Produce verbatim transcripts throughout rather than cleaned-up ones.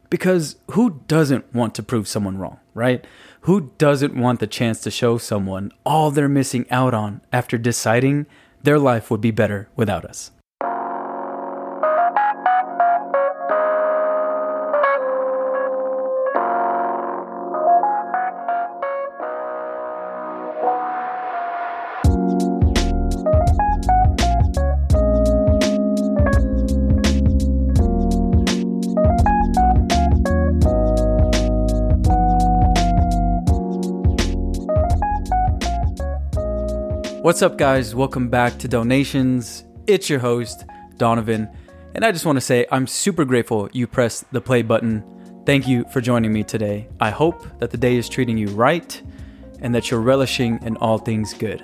Because who doesn't want to prove someone wrong, right? Who doesn't want the chance to show someone all they're missing out on after deciding their life would be better without us? What's up, guys? Welcome back to Donations. It's your host, Donovan, and I just want to say I'm super grateful you pressed the play button. Thank you for joining me today. I hope that the day is treating you right and that you're relishing in all things good.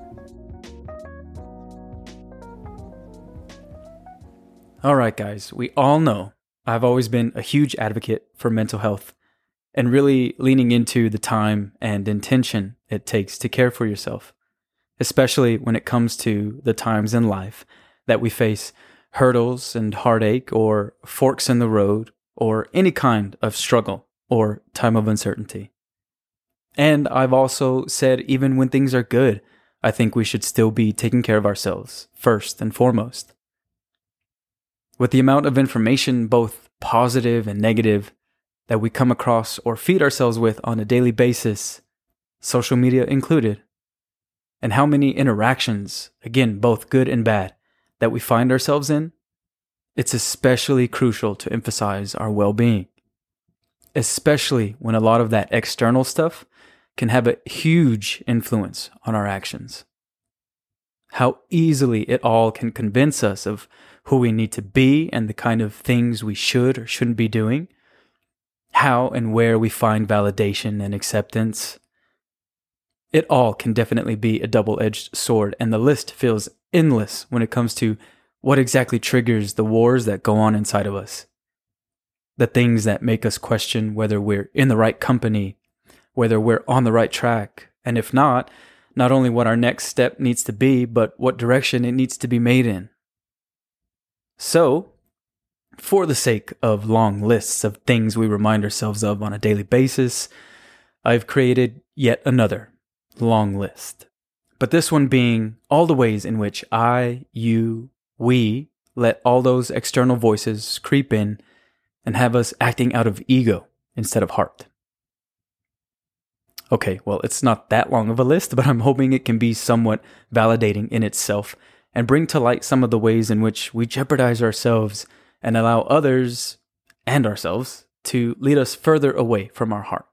All right, guys, we all know I've always been a huge advocate for mental health and really leaning into the time and intention it takes to care for yourself, especially when it comes to the times in life that we face hurdles and heartache or forks in the road or any kind of struggle or time of uncertainty. And I've also said even when things are good, I think we should still be taking care of ourselves first and foremost. With the amount of information, both positive and negative, that we come across or feed ourselves with on a daily basis, social media included, and how many interactions, again, both good and bad, that we find ourselves in, it's especially crucial to emphasize our well-being, especially when a lot of that external stuff can have a huge influence on our actions. How easily it all can convince us of who we need to be and the kind of things we should or shouldn't be doing, how and where we find validation and acceptance. It all can definitely be a double-edged sword, and the list feels endless when it comes to what exactly triggers the wars that go on inside of us. The things that make us question whether we're in the right company, whether we're on the right track, and if not, not only what our next step needs to be, but what direction it needs to be made in. So, for the sake of long lists of things we remind ourselves of on a daily basis, I've created yet another long list. But this one being all the ways in which I, you, we let all those external voices creep in and have us acting out of ego instead of heart. Okay, well, it's not that long of a list, but I'm hoping it can be somewhat validating in itself and bring to light some of the ways in which we jeopardize ourselves and allow others and ourselves to lead us further away from our heart.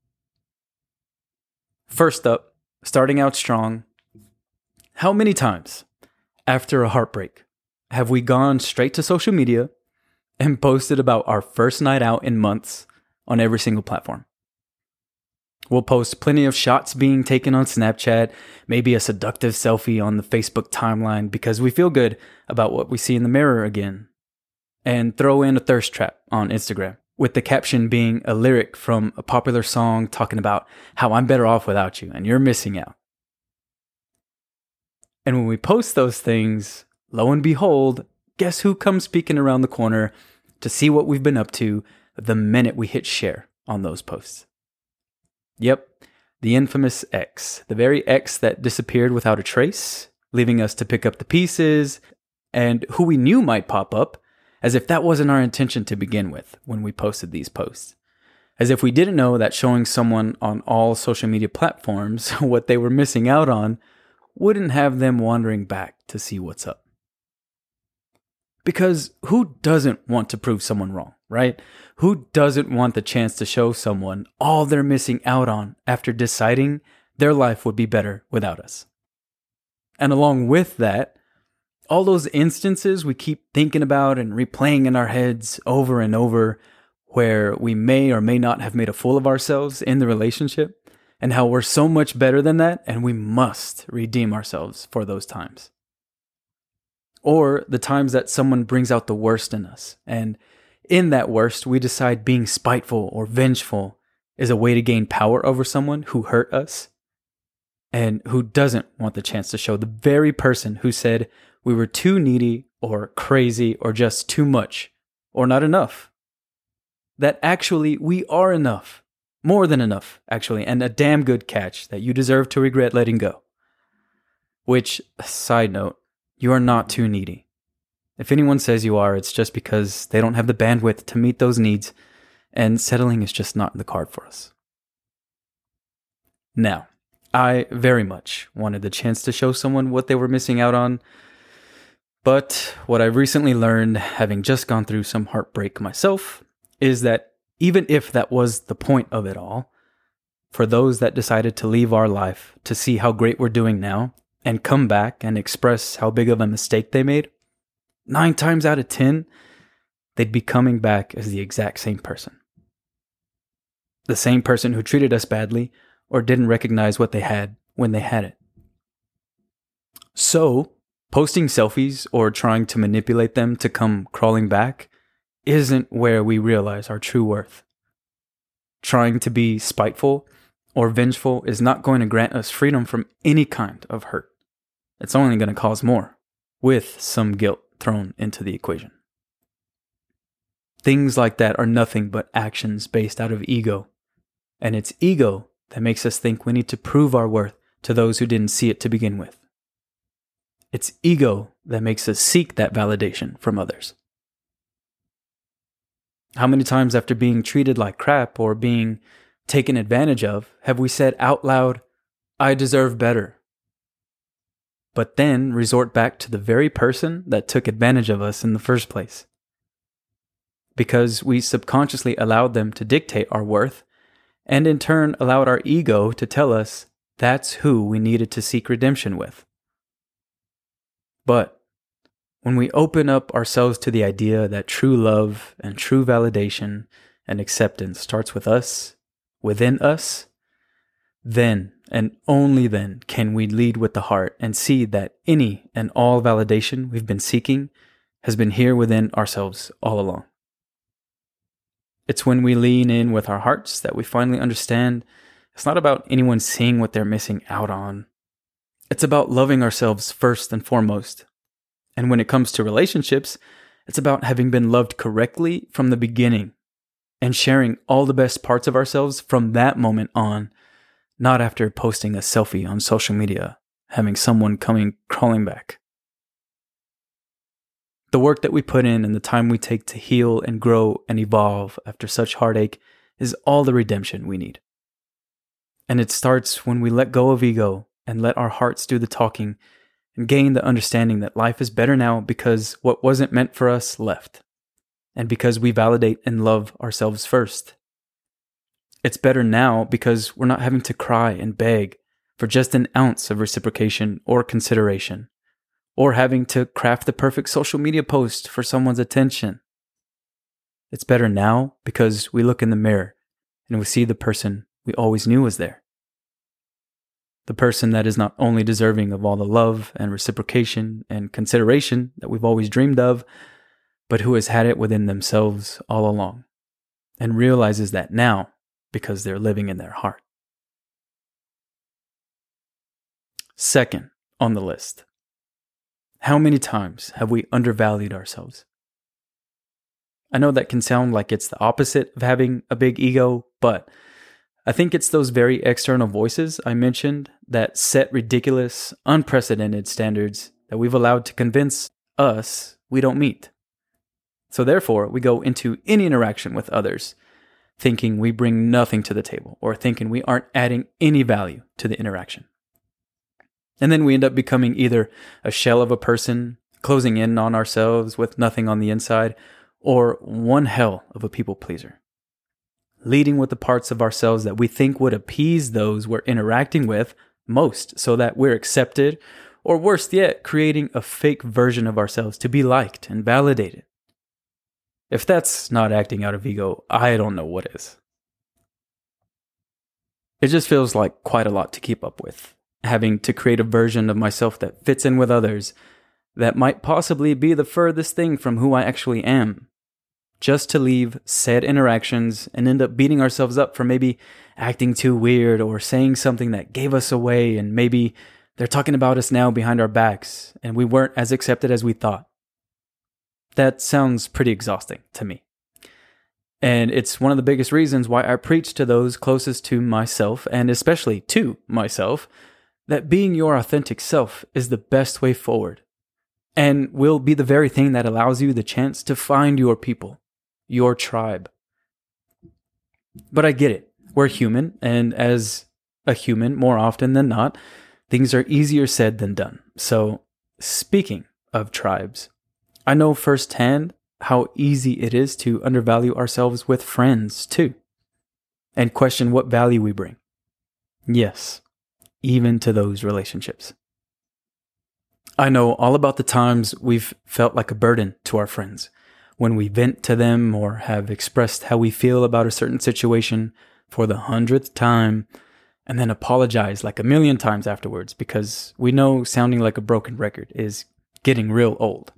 First up, starting out strong, how many times after a heartbreak have we gone straight to social media and posted about our first night out in months on every single platform? We'll post plenty of shots being taken on Snapchat, maybe a seductive selfie on the Facebook timeline because we feel good about what we see in the mirror again, and throw in a thirst trap on Instagram, with the caption being a lyric from a popular song talking about how I'm better off without you and you're missing out. And when we post those things, lo and behold, guess who comes peeking around the corner to see what we've been up to the minute we hit share on those posts? Yep, the infamous X, the very X that disappeared without a trace, leaving us to pick up the pieces, and who we knew might pop up, as if that wasn't our intention to begin with when we posted these posts. As if we didn't know that showing someone on all social media platforms what they were missing out on wouldn't have them wandering back to see what's up. Because who doesn't want to prove someone wrong, right? Who doesn't want the chance to show someone all they're missing out on after deciding their life would be better without us? And along with that, all those instances we keep thinking about and replaying in our heads over and over where we may or may not have made a fool of ourselves in the relationship, and how we're so much better than that and we must redeem ourselves for those times. Or the times that someone brings out the worst in us, and in that worst we decide being spiteful or vengeful is a way to gain power over someone who hurt us, and who doesn't want the chance to show the very person who said we were too needy or crazy or just too much or not enough that actually we are enough, more than enough, actually, and a damn good catch that you deserve to regret letting go. Which, side note, you are not too needy. If anyone says you are, it's just because they don't have the bandwidth to meet those needs, and settling is just not in the card for us. Now, I very much wanted the chance to show someone what they were missing out on, but what I've recently learned, having just gone through some heartbreak myself, is that even if that was the point of it all, for those that decided to leave our life to see how great we're doing now and come back and express how big of a mistake they made, nine times out of ten, they'd be coming back as the exact same person. The same person who treated us badly or didn't recognize what they had when they had it. So, posting selfies or trying to manipulate them to come crawling back isn't where we realize our true worth. Trying to be spiteful or vengeful is not going to grant us freedom from any kind of hurt. It's only going to cause more, with some guilt thrown into the equation. Things like that are nothing but actions based out of ego, and it's ego that makes us think we need to prove our worth to those who didn't see it to begin with. It's ego that makes us seek that validation from others. How many times after being treated like crap or being taken advantage of have we said out loud, "I deserve better," but then resort back to the very person that took advantage of us in the first place? Because we subconsciously allowed them to dictate our worth, and in turn allowed our ego to tell us that's who we needed to seek redemption with. But when we open up ourselves to the idea that true love and true validation and acceptance starts with us, within us, then and only then can we lead with the heart and see that any and all validation we've been seeking has been here within ourselves all along. It's when we lean in with our hearts that we finally understand it's not about anyone seeing what they're missing out on. It's about loving ourselves first and foremost. And when it comes to relationships, it's about having been loved correctly from the beginning and sharing all the best parts of ourselves from that moment on, not after posting a selfie on social media, having someone coming crawling back. The work that we put in and the time we take to heal and grow and evolve after such heartache is all the redemption we need. And it starts when we let go of ego and let our hearts do the talking and gain the understanding that life is better now because what wasn't meant for us left, and because we validate and love ourselves first. It's better now because we're not having to cry and beg for just an ounce of reciprocation or consideration, or having to craft the perfect social media post for someone's attention. It's better now because we look in the mirror and we see the person we always knew was there. The person that is not only deserving of all the love and reciprocation and consideration that we've always dreamed of, but who has had it within themselves all along and realizes that now because they're living in their heart. Second on the list, how many times have we undervalued ourselves? I know that can sound like it's the opposite of having a big ego, but I think it's those very external voices I mentioned that set ridiculous, unprecedented standards that we've allowed to convince us we don't meet. So therefore, we go into any interaction with others thinking we bring nothing to the table or thinking we aren't adding any value to the interaction. And then we end up becoming either a shell of a person, closing in on ourselves with nothing on the inside, or one hell of a people pleaser, leading with the parts of ourselves that we think would appease those we're interacting with most so that we're accepted, or worse yet, creating a fake version of ourselves to be liked and validated. If that's not acting out of ego, I don't know what is. It just feels like quite a lot to keep up with, having to create a version of myself that fits in with others that might possibly be the furthest thing from who I actually am, just to leave said interactions and end up beating ourselves up for maybe acting too weird or saying something that gave us away, and maybe they're talking about us now behind our backs and we weren't as accepted as we thought. That sounds pretty exhausting to me. And it's one of the biggest reasons why I preach to those closest to myself, and especially to myself, that being your authentic self is the best way forward and will be the very thing that allows you the chance to find your people, your tribe. But I get it. We're human, and as a human, more often than not, things are easier said than done. So, speaking of tribes, I know firsthand how easy it is to undervalue ourselves with friends too, and question what value we bring. Yes, even to those relationships. I know all about the times we've felt like a burden to our friends, when we vent to them or have expressed how we feel about a certain situation for the hundredth time, and then apologize like a million times afterwards because we know sounding like a broken record is getting real old.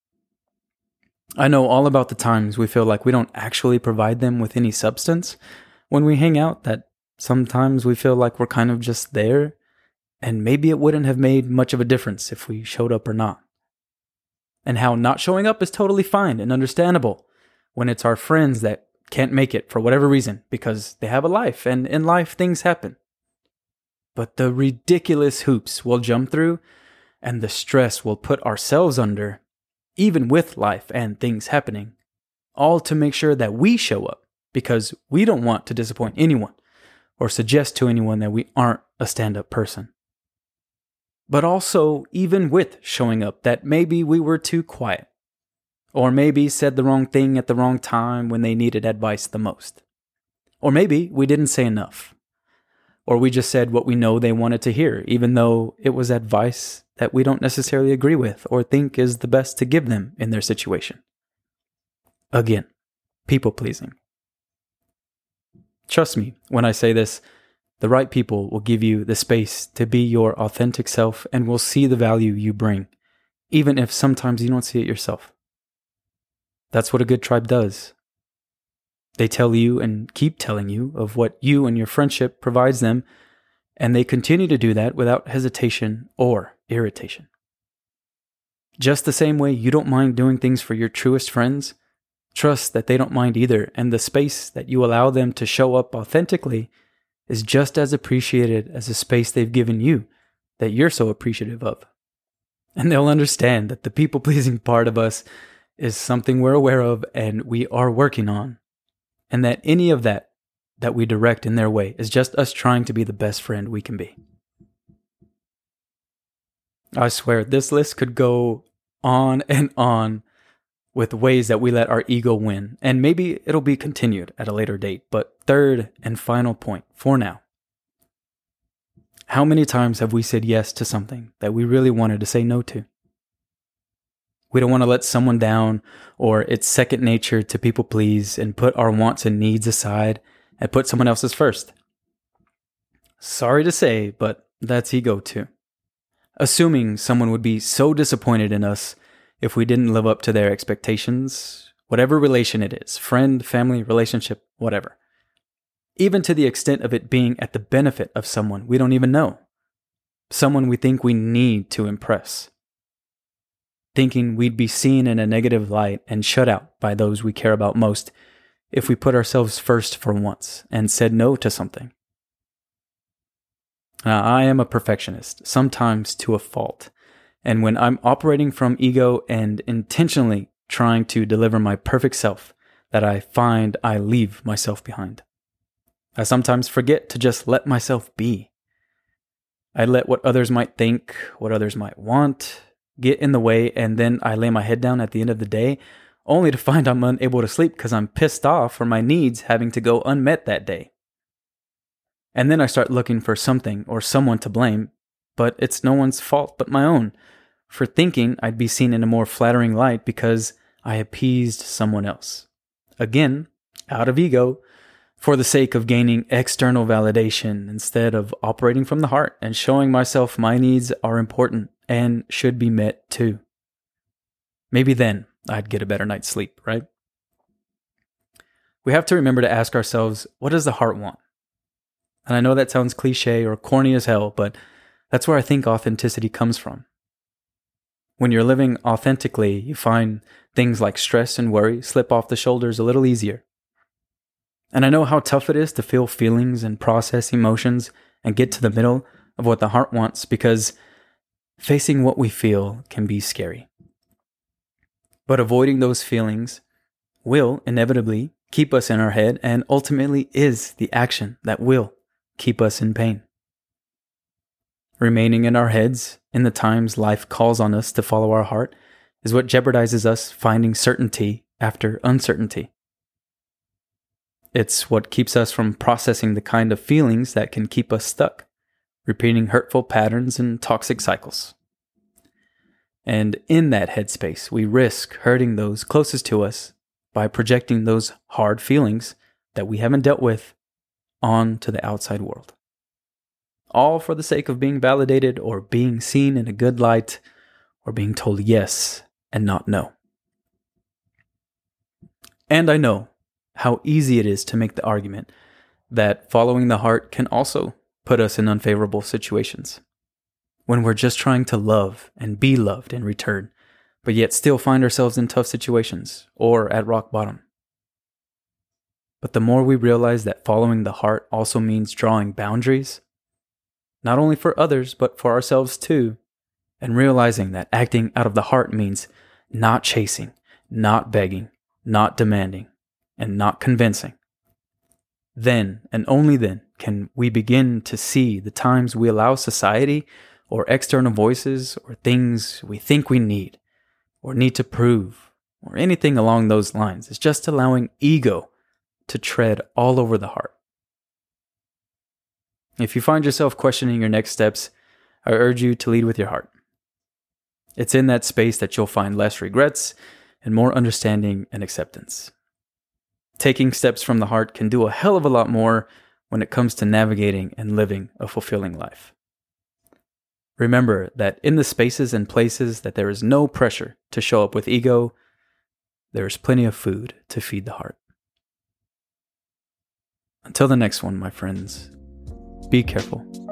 I know all about the times we feel like we don't actually provide them with any substance when we hang out, that sometimes we feel like we're kind of just there, and maybe it wouldn't have made much of a difference if we showed up or not. And how not showing up is totally fine and understandable when it's our friends that can't make it for whatever reason because they have a life, and in life things happen. But the ridiculous hoops we'll jump through and the stress we'll put ourselves under, even with life and things happening, all to make sure that we show up because we don't want to disappoint anyone or suggest to anyone that we aren't a stand-up person. But also, even with showing up, that maybe we were too quiet, or maybe said the wrong thing at the wrong time when they needed advice the most. Or maybe we didn't say enough, or we just said what we know they wanted to hear, even though it was advice that we don't necessarily agree with or think is the best to give them in their situation. Again, people-pleasing. Trust me when I say this, the right people will give you the space to be your authentic self and will see the value you bring, even if sometimes you don't see it yourself. That's what a good tribe does. They tell you and keep telling you of what you and your friendship provides them, and they continue to do that without hesitation or irritation. Just the same way you don't mind doing things for your truest friends, trust that they don't mind either, and the space that you allow them to show up authentically is just as appreciated as the space they've given you that you're so appreciative of. And they'll understand that the people-pleasing part of us is something we're aware of and we are working on, and that any of that that we direct in their way is just us trying to be the best friend we can be. I swear, this list could go on and on with ways that we let our ego win, and maybe it'll be continued at a later date. But third and final point for now. How many times have we said yes to something that we really wanted to say no to? We don't want to let someone down, or it's second nature to people please and put our wants and needs aside and put someone else's first. Sorry to say, but that's ego too. Assuming someone would be so disappointed in us if we didn't live up to their expectations, whatever relation it is, friend, family, relationship, whatever. Even to the extent of it being at the benefit of someone we don't even know. Someone we think we need to impress. Thinking we'd be seen in a negative light and shut out by those we care about most if we put ourselves first for once and said no to something. Now, I am a perfectionist, sometimes to a fault. And when I'm operating from ego and intentionally trying to deliver my perfect self, that I find I leave myself behind. I sometimes forget to just let myself be. I let what others might think, what others might want, get in the way, and then I lay my head down at the end of the day, only to find I'm unable to sleep because I'm pissed off for my needs having to go unmet that day. And then I start looking for something or someone to blame, but it's no one's fault but my own, for thinking I'd be seen in a more flattering light because I appeased someone else. Again, out of ego, for the sake of gaining external validation instead of operating from the heart and showing myself my needs are important and should be met too. Maybe then I'd get a better night's sleep, right? We have to remember to ask ourselves, what does the heart want? And I know that sounds cliche or corny as hell, but that's where I think authenticity comes from. When you're living authentically, you find things like stress and worry slip off the shoulders a little easier. And I know how tough it is to feel feelings and process emotions and get to the middle of what the heart wants, because facing what we feel can be scary. But avoiding those feelings will inevitably keep us in our head, and ultimately is the action that will keep us in pain. Remaining in our heads in the times life calls on us to follow our heart is what jeopardizes us finding certainty after uncertainty. It's what keeps us from processing the kind of feelings that can keep us stuck, repeating hurtful patterns and toxic cycles. And in that headspace, we risk hurting those closest to us by projecting those hard feelings that we haven't dealt with onto the outside world. All for the sake of being validated or being seen in a good light or being told yes and not no. And I know how easy it is to make the argument that following the heart can also put us in unfavorable situations when we're just trying to love and be loved in return, but yet still find ourselves in tough situations or at rock bottom. But the more we realize that following the heart also means drawing boundaries, not only for others, but for ourselves too, and realizing that acting out of the heart means not chasing, not begging, not demanding, and not convincing, then and only then can we begin to see the times we allow society or external voices or things we think we need or need to prove or anything along those lines is just allowing ego to tread all over the heart. If you find yourself questioning your next steps, I urge you to lead with your heart. It's in that space that you'll find less regrets and more understanding and acceptance. Taking steps from the heart can do a hell of a lot more when it comes to navigating and living a fulfilling life. Remember that in the spaces and places that there is no pressure to show up with ego, there is plenty of food to feed the heart. Until the next one, my friends, be careful.